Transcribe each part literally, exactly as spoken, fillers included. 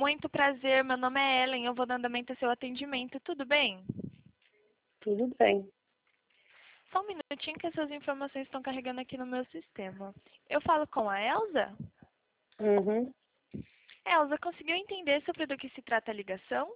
Muito prazer, meu nome é Ellen, eu vou dar andamento ao seu atendimento, tudo bem? Tudo bem. Só um minutinho que essas informações estão carregando aqui no meu sistema. Eu falo com a Elza? Uhum. Elza, conseguiu entender sobre do que se trata a ligação?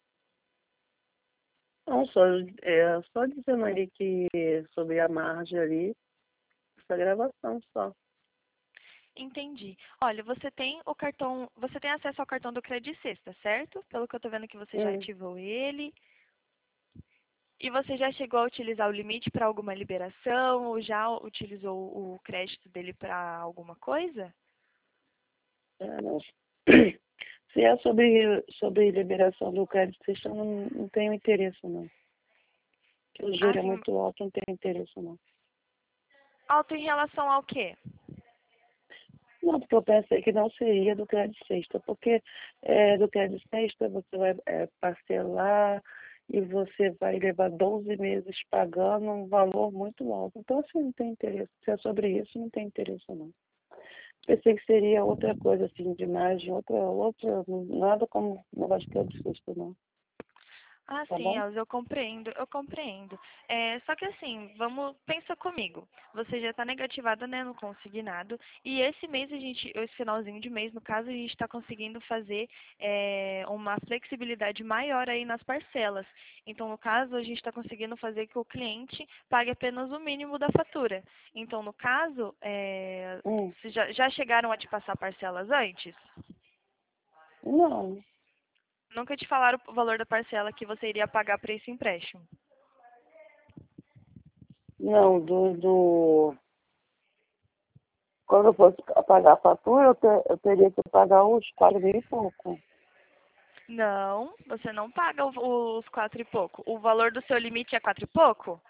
Não, só, é, só dizendo ali que sobre a margem ali, essa gravação só. Entendi. Olha, você tem o cartão, você tem acesso ao cartão do Credit Sexta, certo? Pelo que eu estou vendo que você já Hum. ativou ele. E você já chegou a utilizar o limite para alguma liberação ou já utilizou o crédito dele para alguma coisa? É, não. Se é sobre, sobre liberação do crédito, vocês não, não tenho interesse, não. Que o juro é Assim, muito alto, não tenho interesse, não. alto em relação ao quê? Não, porque eu pensei que não seria do crédito sexta, porque é, do crédito sexta você vai é, parcelar e você vai levar doze meses pagando um valor muito alto. Então, assim, não tem interesse. Se é sobre isso, não tem interesse, não. Pensei que seria outra coisa, assim, de imagem, outra, outra, nada como negócio de crédito sexta, não. Ah, Tá sim, bom? Elza, eu compreendo, eu compreendo. É, só que assim, vamos, pensa comigo. Você já está negativada, né, no consignado. E esse mês a gente, esse finalzinho de mês, no caso, a gente está conseguindo fazer é, uma flexibilidade maior aí nas parcelas. Então, no caso, a gente está conseguindo fazer que o cliente pague apenas o mínimo da fatura. Então, no caso, é, Hum. vocês já, já chegaram a te passar parcelas antes? Não, Nunca te falaram o valor da parcela que você iria pagar para esse empréstimo? não, do, do... Quando eu fosse pagar a fatura, eu, te- eu teria que pagar uns quatro mil e pouco. Não, você não paga o- os quatro e pouco. O valor do seu limite é quatro e pouco?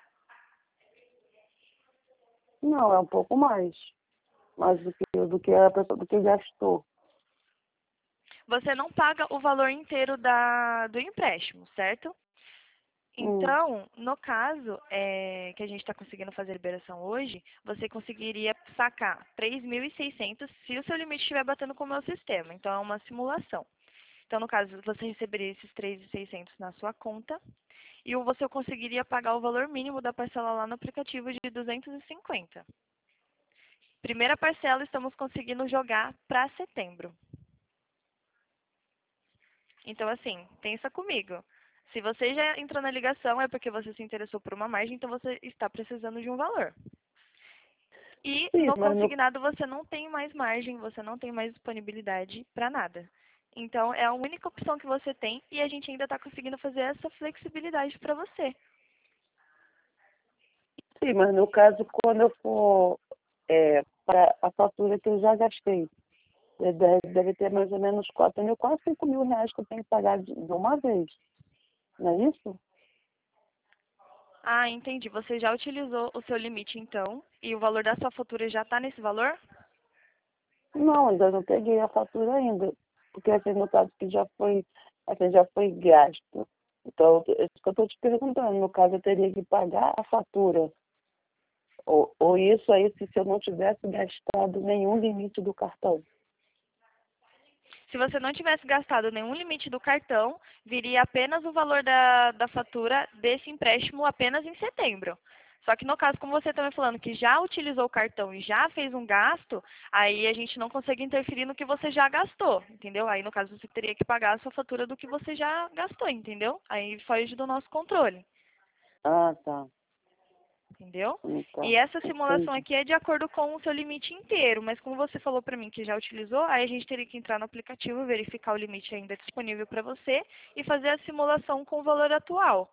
Não, é um pouco mais. Mais do que, do que a pessoa, do que gastou. Você não paga o valor inteiro da, do empréstimo, certo? Hum. Então, no caso é, que a gente está conseguindo fazer a liberação hoje, você conseguiria sacar três mil e seiscentos se o seu limite estiver batendo com o meu sistema. Então, é uma simulação. Então, no caso, você receberia esses três mil e seiscentos na sua conta e o- você conseguiria pagar o valor mínimo da parcela lá no aplicativo de duzentos e cinquenta. Primeira parcela estamos conseguindo jogar para setembro. Então, assim, pensa comigo. Se você já entrou na ligação, é porque você se interessou por uma margem, então você está precisando de um valor. E Sim, no mas no, consignado você não tem mais margem, você não tem mais disponibilidade para nada. Então, é a única opção que você tem e a gente ainda está conseguindo fazer essa flexibilidade para você. sim, mas no caso, quando eu for é, para a fatura que eu já gastei, é, deve, deve ter mais ou menos quatro mil, quase cinco mil reais que eu tenho que pagar de, de uma vez. Não é isso? Ah, entendi. Você já utilizou o seu limite, então, e o valor da sua fatura já está nesse valor? Não, ainda não peguei a fatura ainda. Porque assim, no caso que já foi, assim, já foi gasto. Então, é isso que eu estou te perguntando. No caso, eu teria que pagar a fatura. Ou, ou isso aí, se eu não tivesse gastado nenhum limite do cartão. Se você não tivesse gastado nenhum limite do cartão, viria apenas o valor da, da fatura desse empréstimo apenas em setembro. Só que no caso, como você está me falando que já utilizou o cartão e já fez um gasto, aí a gente não consegue interferir no que você já gastou, entendeu? Aí no caso você teria que pagar a sua fatura do que você já gastou, entendeu? Aí foge do nosso controle. Ah, tá. Entendeu? E Então, essa simulação entendi. aqui é de acordo com o seu limite inteiro, mas como você falou para mim que já utilizou, aí a gente teria que entrar no aplicativo, verificar o limite ainda disponível para você e fazer a simulação com o valor atual.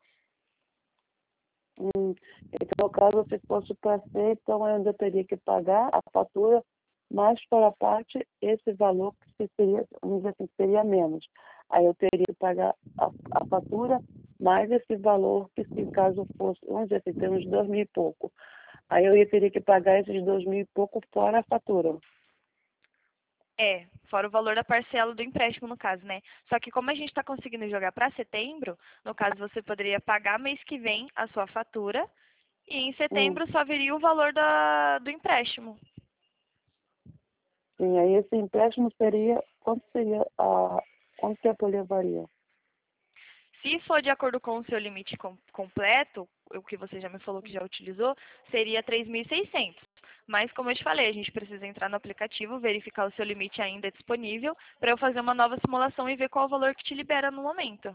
Hum, então, no caso, se fosse para ser, então eu ainda teria que pagar a fatura, mais para a parte, esse valor que seria, vamos dizer assim, seria menos. Aí eu teria que pagar a, a fatura, mais esse valor que se caso fosse, vamos dizer assim, tem uns dois mil e pouco. Aí eu ia teria que pagar esses dois mil e pouco fora a fatura. É, fora o valor da parcela do empréstimo, no caso, né? Só que como a gente está conseguindo jogar para setembro, no caso você poderia pagar mês que vem a sua fatura e em Hum, setembro só viria o valor da, do empréstimo. sim, aí esse empréstimo seria, quanto seria a... Quanto tempo eu levaria? Se for de acordo com o seu limite com, completo, o que você já me falou que já utilizou, seria três mil e seiscentos. Mas, como eu te falei, a gente precisa entrar no aplicativo, verificar o seu limite ainda disponível, para eu fazer uma nova simulação e ver qual o valor que te libera no momento.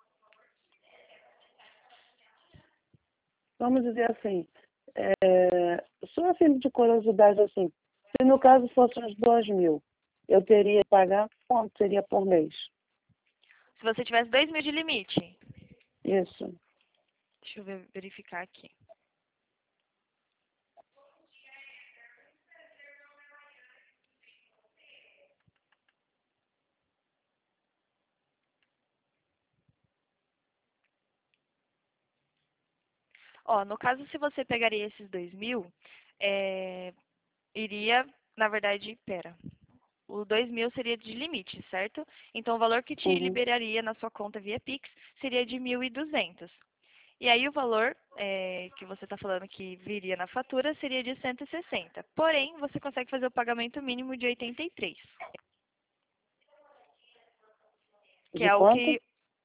Vamos dizer assim, é, só assim de curiosidade, assim, se no caso fosse uns dois mil, eu teria que pagar quanto seria por mês? Se você tivesse dois mil de limite, Isso. deixa eu ver- verificar aqui. Ó, no caso, se você pegaria esses dois mil, é, iria, na verdade, pera, o dois mil seria de limite, certo? Então, o valor que te Uhum. liberaria na sua conta via Pix seria de mil e duzentos. E aí, o valor é, que você está falando que viria na fatura seria de cento e sessenta. Porém, você consegue fazer o pagamento mínimo de oitenta e três, que De é o quanto? que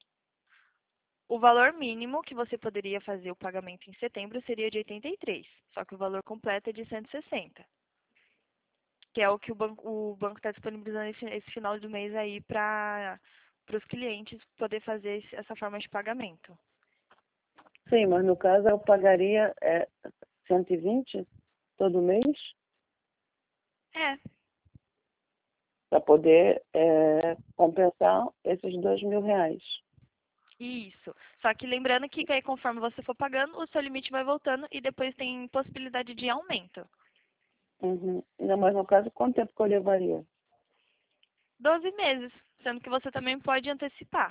o valor mínimo que você poderia fazer o pagamento em setembro seria de oitenta e três, só que o valor completo é de cento e sessenta. Que é o que o banco o banco está disponibilizando esse, esse final do mês aí para os clientes poder fazer esse- essa forma de pagamento. Sim, mas no caso eu pagaria é, cento e vinte todo mês É, para poder é, compensar esses dois mil reais. isso. Só que lembrando que aí, conforme você for pagando, o seu limite vai voltando e depois tem possibilidade de aumento. Uhum. Não, mas no caso, quanto tempo que eu levaria? doze meses, sendo que você também pode antecipar.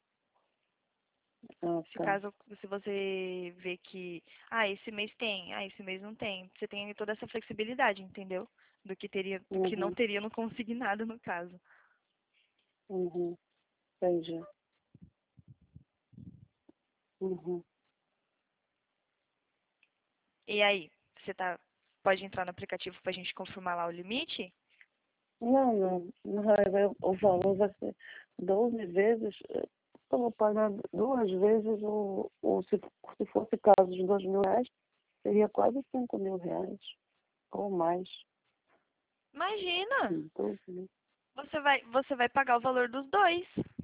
Ah, Se tá. caso, se você vê que, ah, esse mês tem, ah, esse mês não tem, você tem toda essa flexibilidade, entendeu? Do que teria, do que não Uhum. teria no consignado no caso. Uhum. Entendi. Uhum. E aí, você tá, pode entrar no aplicativo para a gente confirmar lá o limite? Não, não. Não vai- vai- o valor vai ser doze vezes. eh, Eu vou pagar duas vezes o, o se, se fosse caso de dois mil reais, seria quase cinco mil reais. Ou mais. Imagina! Hum, doze mil. Você vai, você vai pagar o valor dos dois.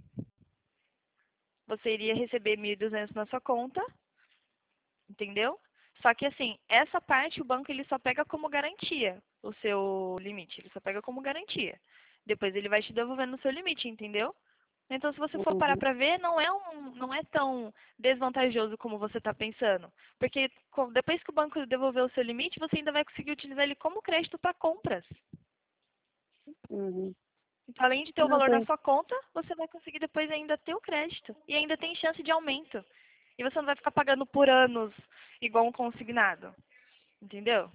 Você iria receber mil e duzentos na sua conta, entendeu? Só que assim, essa parte o banco ele só pega como garantia o seu limite, ele só pega como garantia. Depois ele vai te devolvendo o seu limite, entendeu? Então, se você for parar Uhum. para ver, não é um, não é tão desvantajoso como você está pensando, porque co- depois que o banco devolver o seu limite, você ainda vai conseguir utilizar ele como crédito para compras. Uhum. Então, além de ter o Não, valor na tem. sua conta, você vai conseguir depois ainda ter o crédito. E ainda tem chance de aumento. E você não vai ficar pagando por anos igual um consignado. Entendeu?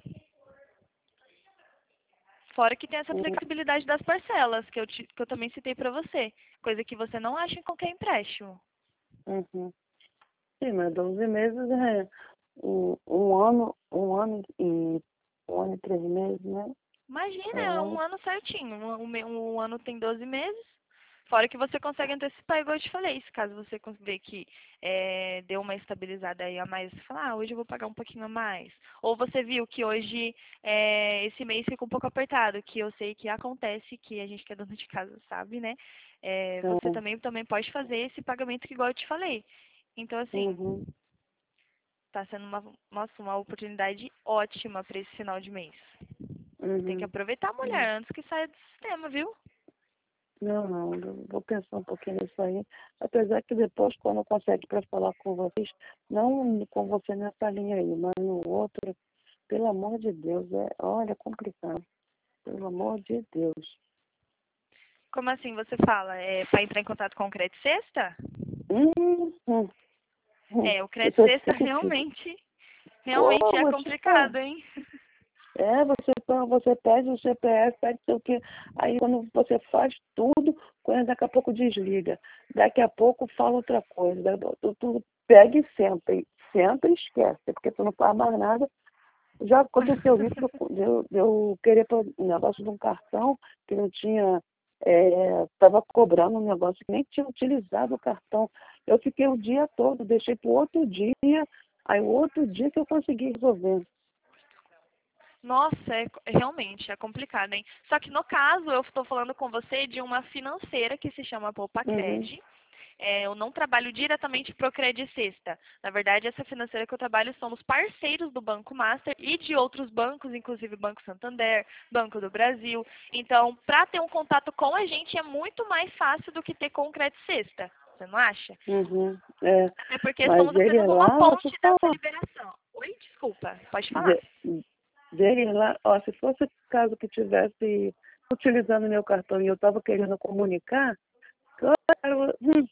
Fora que tem essa flexibilidade das parcelas, que eu, te- que eu também citei para você. Coisa que você não acha em qualquer empréstimo. Uhum. Sim, mas doze meses é um, um ano, um ano e um ano e três meses, né? Imagina, É é um um ano. ano certinho. Um, um me- um ano tem doze meses. Fora que você consegue antecipar, igual eu te falei. Se caso você cons- ver que é, deu uma estabilizada aí a mais, você fala, ah, hoje eu vou pagar um pouquinho a mais. Ou você viu que hoje, é, esse mês fica um pouco apertado, que eu sei que acontece, que a gente que é dona de casa sabe, né? É, você É. também, também pode fazer esse pagamento que igual eu te falei. Então, assim, Uhum. tá sendo uma, nossa, uma oportunidade ótima para esse final de mês. Tem que Uhum. aproveitar, Uhum. mulher, antes que saia do sistema, viu? Não, não, eu vou pensar um pouquinho nisso aí. Apesar que depois, quando eu consegue para falar com vocês, não com você nessa linha aí, mas no outro, pelo amor de Deus, é, olha, é complicado. Pelo amor de Deus. Como assim você fala? É para entrar em contato com o Crédito Sexta? Hum, hum, hum. É, o Eu Crédito sou Sexta sensível. realmente, realmente Pô, é vou te falar. complicado, hein? É, você, pô, você pede o C P F, pede sei o quê. Aí quando você faz tudo, quando daqui a pouco desliga. Daqui a pouco fala outra coisa. Daí Tu, tu pega e senta. E senta e esquece, porque tu não faz mais nada. Já aconteceu isso de eu, de eu de eu querer pôr um negócio de um cartão que não tinha. estava cobrando um negócio que nem tinha utilizado o cartão. Eu fiquei o dia todo, deixei para o outro dia, aí o outro dia que eu consegui resolver. Nossa, é, realmente é complicado, hein? Só que no caso, eu estou falando com você de uma financeira que se chama Uhum, Poupacred. É, eu não trabalho diretamente para o Credit Sexta. Na verdade, essa financeira que eu trabalho somos parceiros do Banco Master e de outros bancos, inclusive Banco Santander, Banco do Brasil. Então, para ter um contato com a gente é muito mais fácil do que ter com o Credit Sexta. Você não acha? uhum, é, Até porque mas somos ele apenas uma lá, vou te ponte dessa falar, liberação. Oi, desculpa, pode falar. de- dele lá, ó, se fosse o caso que tivesse utilizando meu cartão e eu estava querendo comunicar, claro, hum,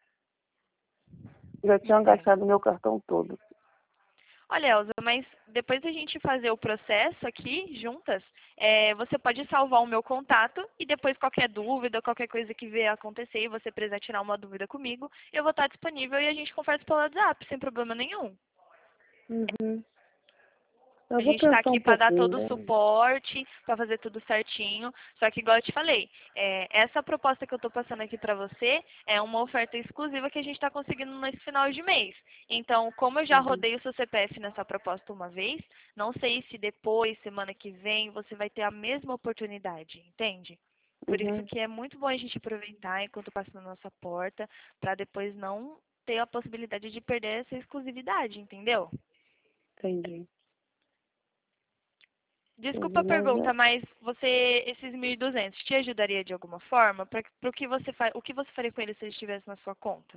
já tinha Entendo. gastado meu cartão todo. Olha, Elza, mas depois da gente fazer o processo aqui juntas, é, você pode salvar o meu contato e depois qualquer dúvida, qualquer coisa que vier acontecer e você precisar tirar uma dúvida comigo, eu vou estar disponível e a gente conversa pelo WhatsApp, sem problema nenhum. Uhum. A Eu vou gente está pensar aqui um para dar pouquinho, todo o né? suporte, para fazer tudo certinho. Só que, igual eu te falei, é, essa proposta que eu estou passando aqui para você é uma oferta exclusiva que a gente está conseguindo nesse final de mês. Então, como eu já Uhum, rodei o seu C P F nessa proposta uma vez, não sei se depois, semana que vem, você vai ter a mesma oportunidade, entende? Por isso uhum, que é muito bom a gente aproveitar enquanto passa na nossa porta, para depois não ter a possibilidade de perder essa exclusividade, entendeu? entendi. Desculpa Entendi, a mas pergunta, é, mas você, esses mil e duzentos, te ajudaria de alguma forma? Para o que você fa- o que você faria com eles se eles estivessem na sua conta?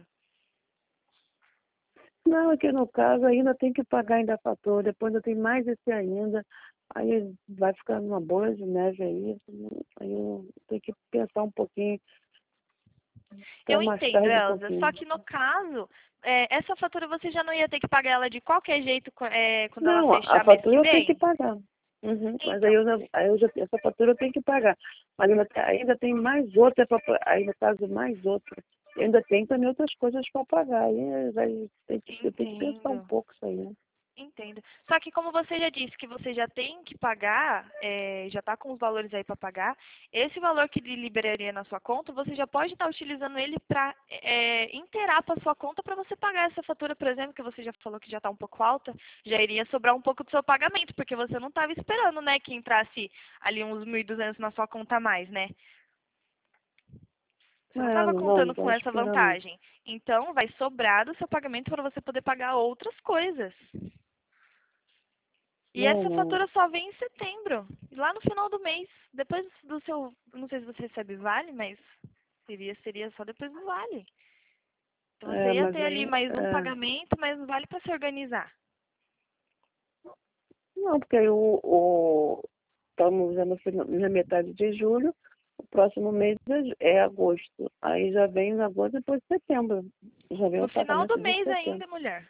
não, aqui no caso ainda tem que pagar ainda a fatura, depois eu tenho mais esse ainda, aí vai ficar numa bola de neve aí, aí eu tenho que pensar um pouquinho, até Eu mais entendo, tarde um Elza. Só pouquinho. que no caso, é, essa fatura você já não ia ter que pagar ela de qualquer jeito co- é, quando ela Não, a, a fechar mês que fatura eu tenho que vem? pagar. Uhum, mas aí Então, eu, já- aí eu já, essa fatura eu tenho que pagar. Mas ainda, tem- ainda tem mais outra, pra, pa- aí no caso mais outra. E ainda tem também outras coisas para pagar. Aí vai, tem que, eu tenho que pensar um entendo. pouco isso aí, né? Entendo. Só que como você já disse que você já tem que pagar, é, já está com os valores aí para pagar, esse valor que lhe liberaria na sua conta, você já pode estar utilizando ele para inteirar para sua conta para você pagar essa fatura, por exemplo, que você já falou que já está um pouco alta, já iria sobrar um pouco do seu pagamento, porque você não estava esperando, né, que entrasse ali uns mil e duzentos na sua conta a mais, né? Você não É, estava não, não contando estou com essa esperando. vantagem. Então, vai sobrar do seu pagamento para você poder pagar outras coisas. E Não, essa não. fatura só vem em setembro, lá no final do mês. Depois do seu, não sei se você recebe vale, mas seria, seria só depois do vale. Então você É, ia mas ter ali aí, mais um é, pagamento, mais um vale para se organizar. não, porque aí o, o, estamos já no final- na metade de julho, o próximo mês é é agosto. Aí já vem em agosto, depois setembro. Já vem No o final do pagamento de mês setembro. ainda, mulher.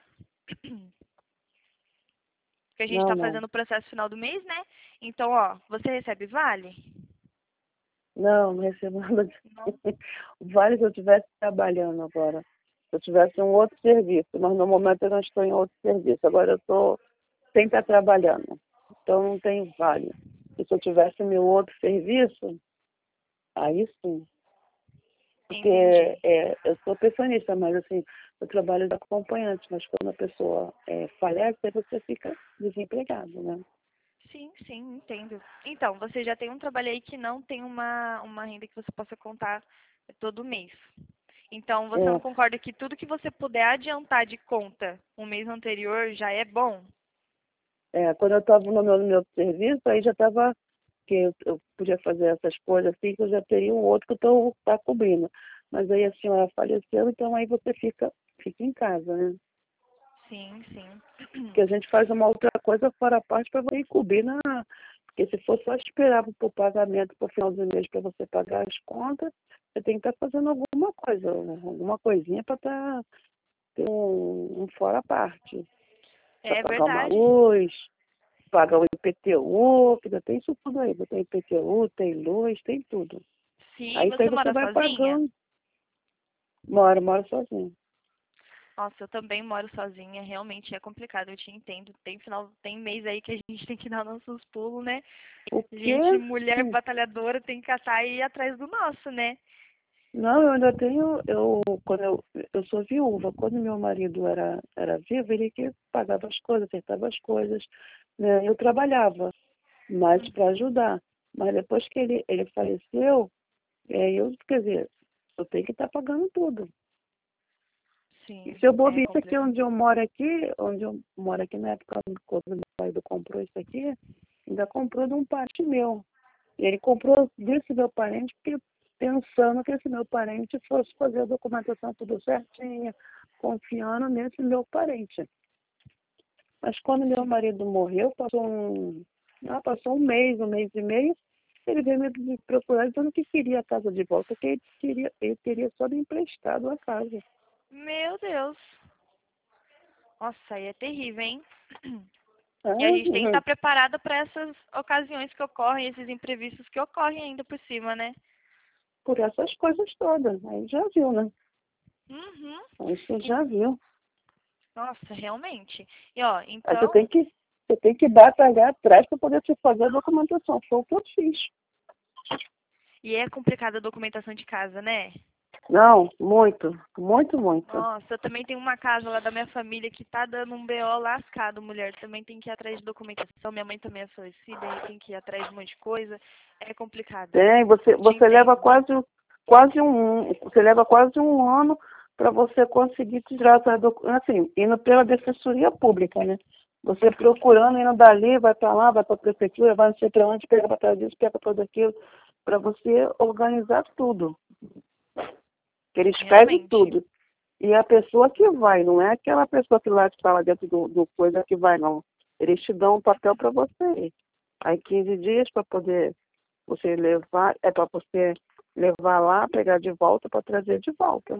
Porque a gente Não, está não. fazendo o processo final do mês, né? Então, ó, você recebe vale? Não, não recebo nada disso. Não. Vale se eu estivesse trabalhando agora. Se eu tivesse um outro serviço, mas no momento eu não estou em outro serviço. Agora eu estou sem estar trabalhando. Então não tenho vale. E se eu tivesse meu outro serviço, aí sim. Porque Entendi. é, eu sou pensionista, mas assim, eu trabalho de acompanhante, mas quando a pessoa é, falece, aí você fica desempregado, né? Sim, sim, entendo. Então, você já tem um trabalho aí que não tem uma, uma renda que você possa contar todo mês. Então, você não É, concorda que tudo que você puder adiantar de conta um mês anterior já é bom? é, quando eu estava no meu, no meu serviço, aí já estava que eu, eu podia fazer essas coisas assim, que eu já teria um outro que eu estou tá cobrindo. Mas aí a senhora faleceu, então aí você fica, fica em casa, né? Sim, sim. Porque a gente faz uma outra coisa fora a parte para você cobrir na. Porque se for só esperar para o pagamento para o final do mês para você pagar as contas, você tem que estar fazendo alguma coisa, alguma coisinha para estar ter um, um fora a parte. Para É pagar uma verdade. luz, pagar o I P T U, que ainda tem isso tudo aí. Tem I P T U, tem luz, tem tudo. Sim, Aí isso aí você você mora vai sozinha? pagando. Moro, moro sozinho. Nossa, eu também moro sozinha, realmente é complicado, eu te entendo. Tem final, tem mês aí que a gente tem que dar nossos pulos, né? O quê? Gente, mulher Hum. batalhadora tem que catar e ir atrás do nosso, né? Não, eu ainda tenho, eu, quando eu, eu sou viúva, quando meu marido era, era vivo, ele que pagava as coisas, acertava as coisas, né? Eu trabalhava, mas para ajudar. Mas depois que ele, ele faleceu, é, eu, quer dizer, eu tenho que estar pagando tudo. E Sim, se eu é bobear isso aqui complicado. onde eu moro aqui, onde eu moro aqui na época quando meu marido comprou isso aqui, ainda comprou de um parente meu. E ele comprou desse meu parente porque pensando que esse meu parente fosse fazer a documentação tudo certinha, confiando nesse meu parente. Mas quando meu Sim, marido morreu, passou um, ah, passou um mês, um mês e meio, ele veio me procurar dizendo que queria a casa de volta, que ele queria, ele teria só me emprestado a casa. meu Deus. Nossa, aí é terrível, hein? Ah, E a gente tem que estar uhum. preparada para essas ocasiões que ocorrem, esses imprevistos que ocorrem ainda por cima, né? Por essas coisas todas. Aí já viu, né? Uhum. Aí você E- já viu. nossa, realmente. E ó, Aí você então, tem que, você tem que batalhar atrás para poder se fazer a documentação. Foi o que eu fiz. e é complicada a documentação de casa, né? Não, muito, muito, muito. Nossa, eu também tenho uma casa lá da minha família que tá dando um B O lascado, mulher. Também tem que ir atrás de documentação. Minha mãe também é falecida, aí tem que ir atrás de um monte de coisa. É complicado. Tem, você, Te você leva entendo. quase, quase um, você leva quase um ano para você conseguir tirar essa documentação, assim, indo pela defensoria pública, né? Você procurando, indo dali, vai para lá, vai para a prefeitura, vai não sei para onde, pega para trás disso, pega para aquilo, para você organizar tudo. Que eles pedem Realmente. tudo. E a pessoa que vai, não é aquela pessoa que lá está lá dentro do, do coisa que vai, não. Eles te dão um papel para você ir. Aí quinze dias para poder você levar, é para você levar lá, pegar de volta para trazer de volta.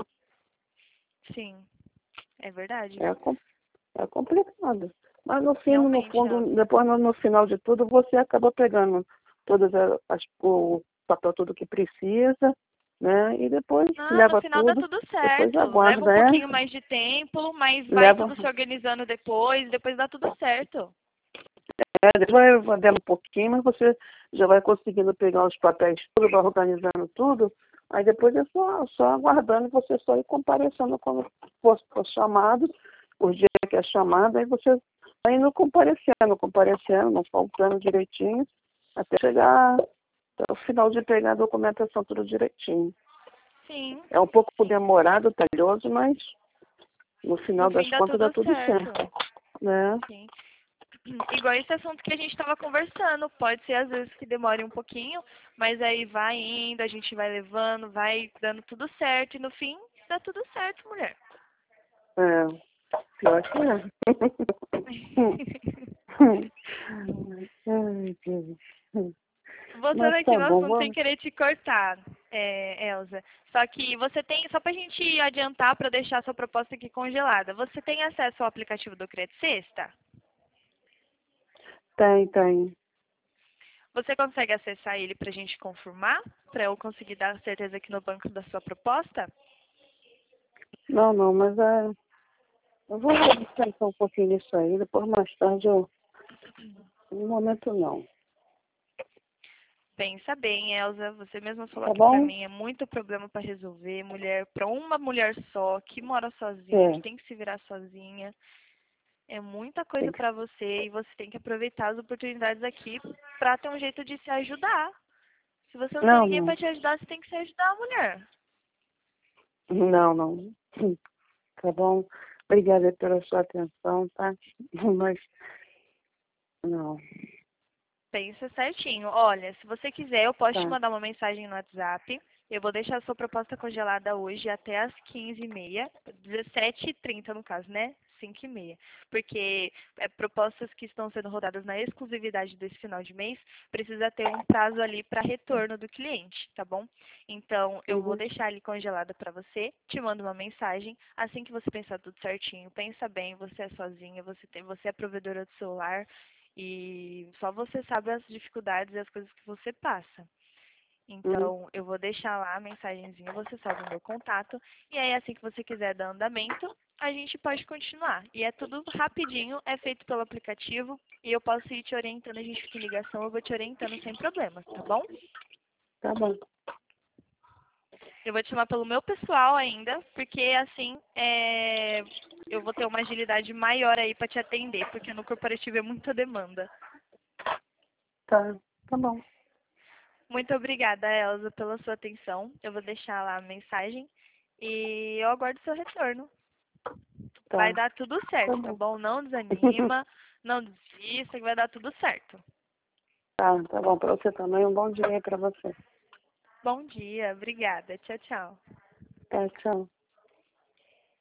Sim, é verdade. É, com- é complicado. Mas no fim, no Realmente, fundo, Elsa. depois no, no final de tudo, você acaba pegando todas as, as- o papel tudo que precisa, né? E depois Ah, no leva final dá tudo, tudo depois certo. Leva um aguarda, é, pouquinho mais de tempo, mas vai leva. tudo se organizando depois, depois dá tudo certo. É, depois vai dando um pouquinho, mas você já vai conseguindo pegar os papéis tudo, vai organizando tudo. Aí depois é só, só aguardando você só ir comparecendo quando for, for chamado, o dia que é chamado, aí você vai indo comparecendo, comparecendo, não faltando direitinho, até chegar até o final de pegar a documentação tudo direitinho. Sim, É um pouco sim. demorado, talhoso, mas no No final das fim dá contas dá tudo tudo certo. certo, né? Sim. Igual esse assunto que a gente estava conversando. Pode ser às vezes que demore um pouquinho, mas aí vai indo, a gente vai levando, vai dando tudo certo e no fim dá tudo certo, mulher. É, pior que é. Ai, Deus. Mas Voltando aqui tá no bom, assunto sem vamos. querer te cortar, é, Elza. Só que você tem, só pra gente adiantar para deixar a sua proposta aqui congelada, você tem acesso ao aplicativo do Credit Sexta? Tem, tem. Você consegue acessar ele pra gente confirmar? Pra eu conseguir dar certeza aqui no banco da sua proposta? Não, não, mas é. Eu vou pensar um pouquinho nisso aí, depois mais tarde eu. No momento não. Pensa bem, Elza. Você mesma falou Tá aqui pra bom? mim, é muito problema pra resolver. Mulher, pra uma mulher só, que mora sozinha, que É, tem que se virar sozinha. É muita coisa tem que. pra você e você tem que aproveitar as oportunidades aqui pra ter um jeito de se ajudar. Se você não tem Não, ninguém pra não. te ajudar, você tem que se ajudar, mulher. Não, não. Tá bom? Obrigada pela sua atenção, tá? Mas não. Pensa certinho. Olha, se você quiser, eu posso te Tá. mandar uma mensagem no WhatsApp. Eu vou deixar a sua proposta congelada hoje até às quinze e meia, dezessete e trinta no caso, né? cinco e meia. Porque é, propostas que estão sendo rodadas na exclusividade desse final de mês, precisa ter um prazo ali para retorno do cliente, tá bom? Então, eu vou Uhum. deixar ali congelada para você, te mando uma mensagem, assim que você pensar tudo certinho, pensa bem, você é sozinha, você, tem, você é provedora do celular, e só você sabe as dificuldades e as coisas que você passa. Então, eu vou deixar lá a mensagenzinha, você salva o meu contato. E aí, assim que você quiser dar andamento, a gente pode continuar. E é tudo rapidinho, é feito pelo aplicativo. E eu posso ir te orientando, a gente fica em ligação, eu vou te orientando sem problemas, tá bom? Tá bom. Eu vou te chamar pelo meu pessoal ainda, porque assim é, eu vou ter uma agilidade maior aí para te atender, porque no corporativo é muita demanda. Tá, tá bom. Muito obrigada, Elza, pela sua atenção. Eu vou deixar lá a mensagem e eu aguardo seu retorno. Tá, Vai dar tudo tá certo, tá bom. bom? Não desanima, não desista, que vai dar tudo certo. Tá, tá bom. Pra você também, um bom dia aí pra você. Bom dia, obrigada. Tchau, tchau. Tá, tchau.